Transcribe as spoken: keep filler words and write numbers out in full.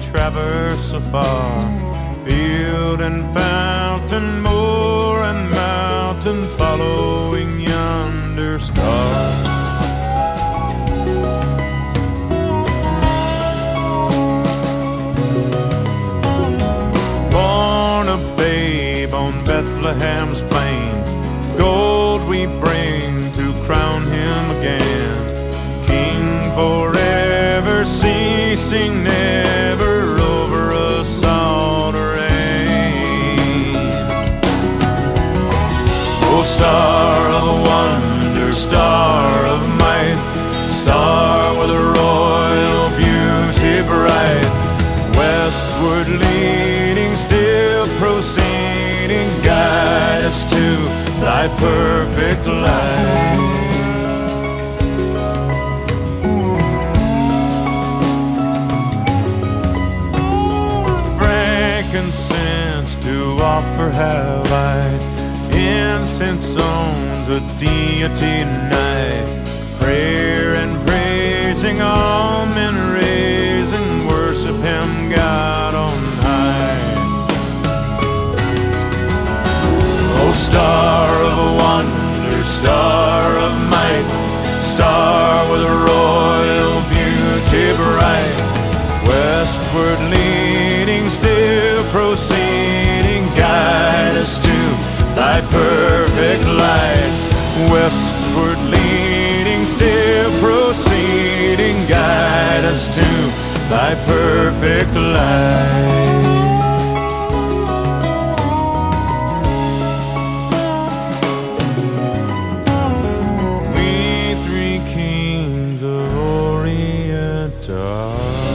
traverse afar, field and fountain, moor and mountain, following yonder star. Born a babe on Bethlehem's plain, gold we bring to crown him again, King forever, ceasing never, over us all to reign. O star of wonder, star of might, star with a royal beauty bright, westward leading, still proceeding, guide us to thy perfect light. Frankincense to offer have I, incense on the deity night, prayer and praising, all men raise and worship him, God on high. O star of wonder, star of might, star with a royal beauty bright, westward leading, still proceeding, guide us to thy perfect light. Westward leading, still proceeding, guide us to thy perfect light. We three kings of Orient are